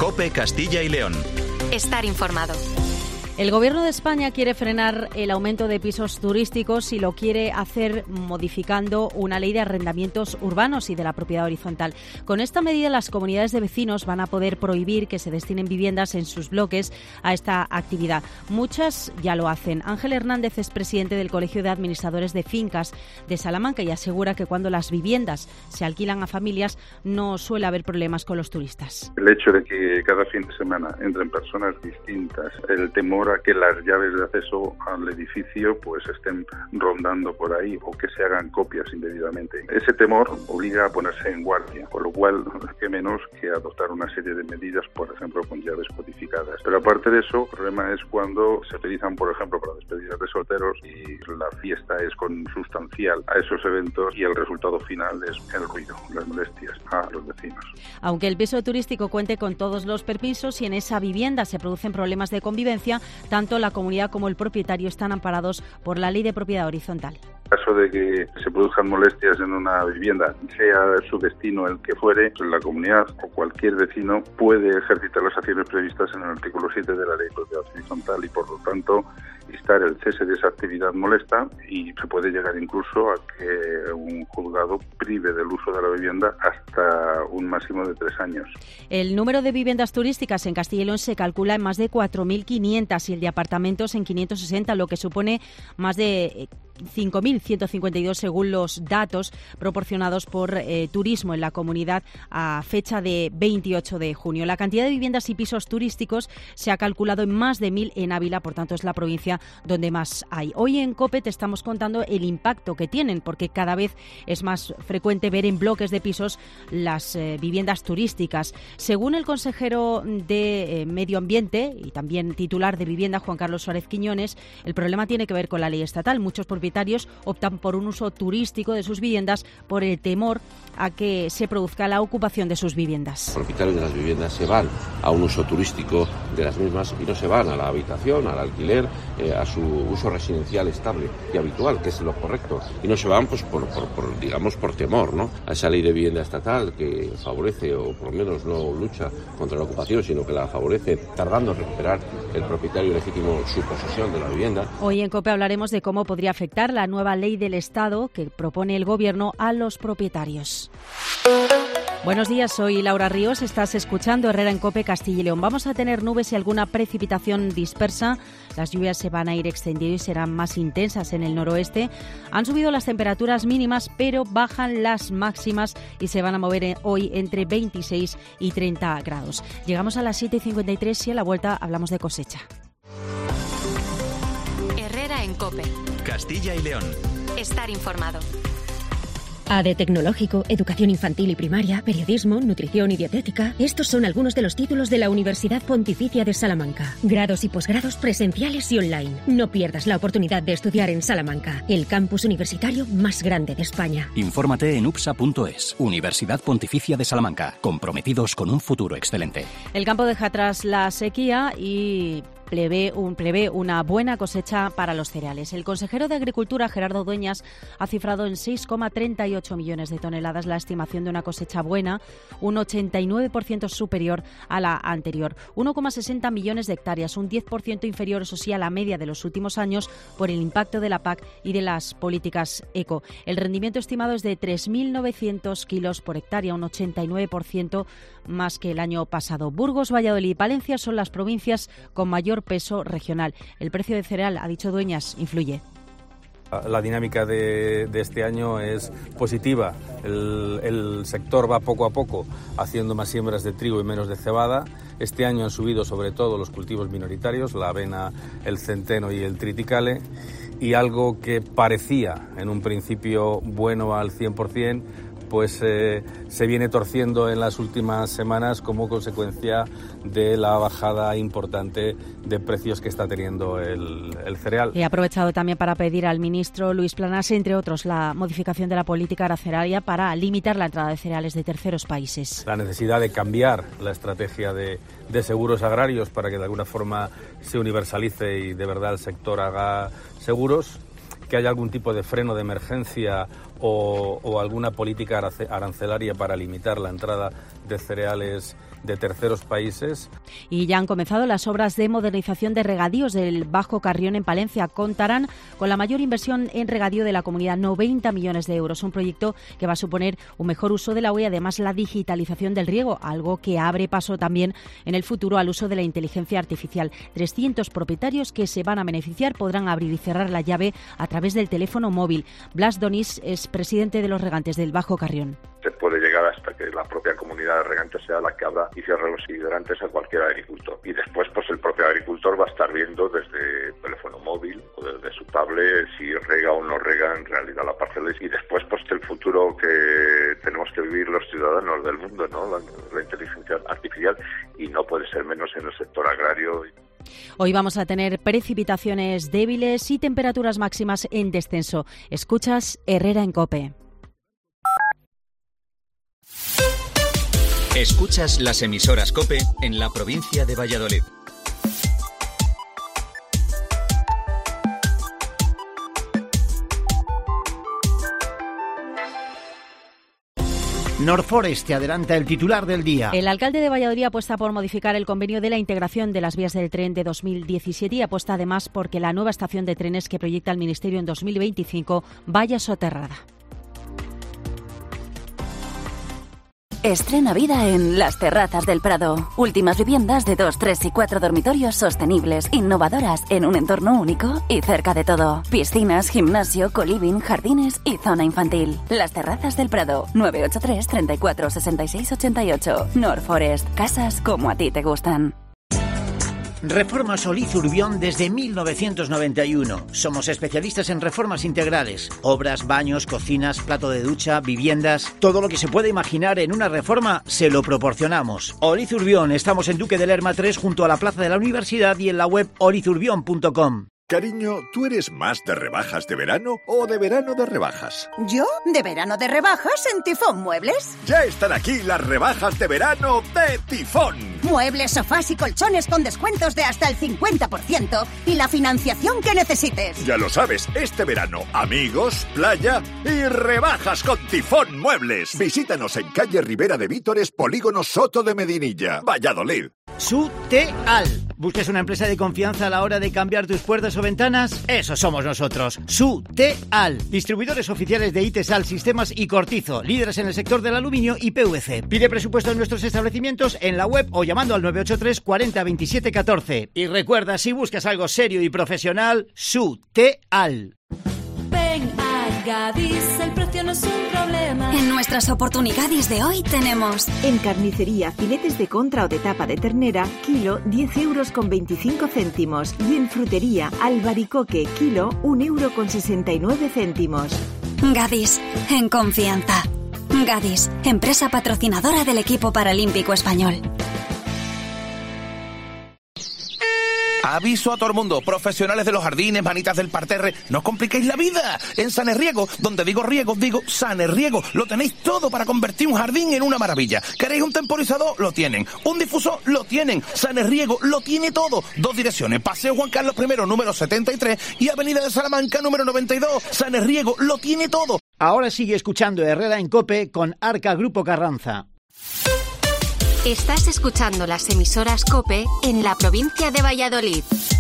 COPE Castilla y León. Estar informado. El Gobierno de España quiere frenar el aumento de pisos turísticos y lo quiere hacer modificando una ley de arrendamientos urbanos y de la propiedad horizontal. Con esta medida, las comunidades de vecinos van a poder prohibir que se destinen viviendas en sus bloques a esta actividad. Muchas ya lo hacen. Ángel Hernández es presidente del Colegio de Administradores de Fincas de Salamanca y asegura que cuando las viviendas se alquilan a familias no suele haber problemas con los turistas. El hecho de que cada fin de semana entren personas distintas, el temor a que las llaves de acceso al edificio pues estén rondando por ahí o que se hagan copias indebidamente. Ese temor obliga a ponerse en guardia, con lo cual qué menos que adoptar una serie de medidas, por ejemplo, con llaves codificadas. Pero aparte de eso, el problema es cuando se utilizan, por ejemplo, para despedidas de solteros y la fiesta es consustancial a esos eventos y el resultado final es el ruido, las molestias a los vecinos. Aunque el piso turístico cuente con todos los permisos, si en esa vivienda se producen problemas de convivencia, tanto la comunidad como el propietario están amparados por la Ley de Propiedad Horizontal. En caso de que se produzcan molestias en una vivienda, sea su destino el que fuere, la comunidad o cualquier vecino puede ejercitar las acciones previstas en el artículo 7 de la Ley de Propiedad Horizontal y, por lo tanto, instar el cese de esa actividad molesta y se puede llegar incluso a que un juzgado prive del uso de la vivienda hasta un máximo de 3 años. El número de viviendas turísticas en Castilla y León se calcula en más de 4.500 y el de apartamentos en 560, lo que supone más de 5.152 según los datos proporcionados por Turismo en la comunidad a fecha de 28 de junio. La cantidad de viviendas y pisos turísticos se ha calculado en más de 1.000 en Ávila, por tanto es la provincia donde más hay. Hoy en COPE te estamos contando el impacto que tienen, porque cada vez es más frecuente ver en bloques de pisos las viviendas turísticas. Según el consejero de Medio Ambiente y también titular de Vivienda, Juan Carlos Suárez Quiñones, el problema tiene que ver con la ley estatal. Muchos propietarios optan por un uso turístico de sus viviendas por el temor a que se produzca la ocupación de sus viviendas. Los propietarios de las viviendas se van a un uso turístico de las mismas y no se van a la habitación, al alquiler, a su uso residencial estable y habitual, que es lo correcto. Y no se van pues por temor, ¿no?, a esa ley de vivienda estatal que favorece o por lo menos no lucha contra la ocupación, sino que la favorece tardando en recuperar el propietario legítimo su posesión de la vivienda. Hoy en COPE hablaremos de cómo podría afectar la nueva ley del Estado que propone el Gobierno a los propietarios. Buenos días, soy Laura Ríos, estás escuchando Herrera en COPE Castilla y León. Vamos a tener nubes y alguna precipitación dispersa. Las lluvias se van a ir extendiendo y serán más intensas en el noroeste. Han subido las temperaturas mínimas, pero bajan las máximas y se van a mover hoy entre 26 y 30 grados. Llegamos a las 7:53 y a la vuelta hablamos de cosecha. Herrera en COPE. Castilla y León. Estar informado. AD Tecnológico, Educación Infantil y Primaria, Periodismo, Nutrición y Dietética. Estos son algunos de los títulos de la Universidad Pontificia de Salamanca. Grados y posgrados presenciales y online. No pierdas la oportunidad de estudiar en Salamanca, el campus universitario más grande de España. Infórmate en upsa.es. Universidad Pontificia de Salamanca. Comprometidos con un futuro excelente. El campo deja atrás la sequía y prevé una buena cosecha para los cereales. El consejero de Agricultura, Gerardo Dueñas, ha cifrado en 6,38 millones de toneladas la estimación de una cosecha buena, un 89% superior a la anterior. 1,60 millones de hectáreas, un 10% inferior, eso sí, a la media de los últimos años por el impacto de la PAC y de las políticas eco. El rendimiento estimado es de 3.900 kilos por hectárea, un 89% más que el año pasado. Burgos, Valladolid y Palencia son las provincias con mayor peso regional. El precio de cereal, ha dicho Dueñas, influye. La dinámica de este año es positiva. El sector va poco a poco haciendo más siembras de trigo y menos de cebada. Este año han subido sobre todo los cultivos minoritarios, la avena, el centeno y el triticale. Y algo que parecía en un principio bueno al 100%, pues se viene torciendo en las últimas semanas como consecuencia de la bajada importante de precios que está teniendo el cereal. He aprovechado también para pedir al ministro Luis Planas, entre otros, la modificación de la política arancelaria para limitar la entrada de cereales de terceros países. La necesidad de cambiar la estrategia de seguros agrarios para que de alguna forma se universalice y de verdad el sector haga seguros, que haya algún tipo de freno de emergencia o alguna política arancelaria para limitar la entrada de cereales de terceros países. Y ya han comenzado las obras de modernización de regadíos del Bajo Carrión en Palencia. Contarán con la mayor inversión en regadío de la comunidad, 90 millones de euros. Un proyecto que va a suponer un mejor uso del agua y además la digitalización del riego, algo que abre paso también en el futuro al uso de la inteligencia artificial. 300 propietarios que se van a beneficiar podrán abrir y cerrar la llave a través del teléfono móvil. Blas Donís es presidente de los regantes del Bajo Carrión. Se puede llegar hasta que la propia comunidad de regantes sea la que abra y cierre los hidrantes a cualquier agricultor. Y después, pues el propio agricultor va a estar viendo desde teléfono móvil o desde su tablet si rega o no rega en realidad la parcela. Y después, pues el futuro que tenemos que vivir los ciudadanos del mundo, ¿no? La inteligencia artificial, y no puede ser menos en el sector agrario. Hoy vamos a tener precipitaciones débiles y temperaturas máximas en descenso. Escuchas Herrera en COPE. Escuchas las emisoras COPE en la provincia de Valladolid. Norforest te adelanta el titular del día. El alcalde de Valladolid apuesta por modificar el convenio de la integración de las vías del tren de 2017 y apuesta además porque la nueva estación de trenes que proyecta el Ministerio en 2025 vaya soterrada. Estrena vida en Las Terrazas del Prado. Últimas viviendas de 2, 3 y 4 dormitorios sostenibles, innovadoras, en un entorno único y cerca de todo. Piscinas, gimnasio, coliving, jardines y zona infantil. Las Terrazas del Prado. 983 34 66 88. Norforest. Casas como a ti te gustan. Reforma Solís Urbión desde 1991. Somos especialistas en reformas integrales. Obras, baños, cocinas, plato de ducha, viviendas. Todo lo que se puede imaginar en una reforma se lo proporcionamos. Oliz Urbión. Estamos en Duque de Lerma 3 junto a la Plaza de la Universidad y en la web olizurbión.com. Cariño, ¿tú eres más de rebajas de verano o de verano de rebajas? Yo, de verano de rebajas en Tifón Muebles. Ya están aquí las rebajas de verano de Tifón. Muebles, sofás y colchones con descuentos de hasta el 50% y la financiación que necesites. Ya lo sabes, este verano, amigos, playa y rebajas con Tifón Muebles. Visítanos en calle Ribera de Vítores, Polígono Soto de Medinilla, Valladolid. Suteal. ¿Buscas una empresa de confianza a la hora de cambiar tus puertas o ventanas? Eso somos nosotros. Suteal. Distribuidores oficiales de Itesal, Sistemas y Cortizo. Líderes en el sector del aluminio y PVC. Pide presupuesto en nuestros establecimientos en la web o llamando al 983 40 27 14. Y recuerda, si buscas algo serio y profesional, Suteal. Ven a Gadis, el precio no es un problema. En nuestras oportunidades de hoy tenemos... En carnicería, filetes de contra o de tapa de ternera, kilo, 10,25 €. Y en frutería, albaricoque, kilo, 1,69 €. Gadis, en confianza. Gadis, empresa patrocinadora del equipo paralímpico español. Aviso a todo el mundo, profesionales de los jardines, manitas del parterre, no os compliquéis la vida. En Sanerriego, donde digo riego, digo Sanerriego, lo tenéis todo para convertir un jardín en una maravilla. ¿Queréis un temporizador? Lo tienen. ¿Un difusor? Lo tienen. Sanerriego lo tiene todo. 2 direcciones, Paseo Juan Carlos I, número 73 y Avenida de Salamanca, número 92. Sanerriego lo tiene todo. Ahora sigue escuchando Herrera en COPE con Arca Grupo Carranza. Estás escuchando las emisoras COPE en la provincia de Valladolid.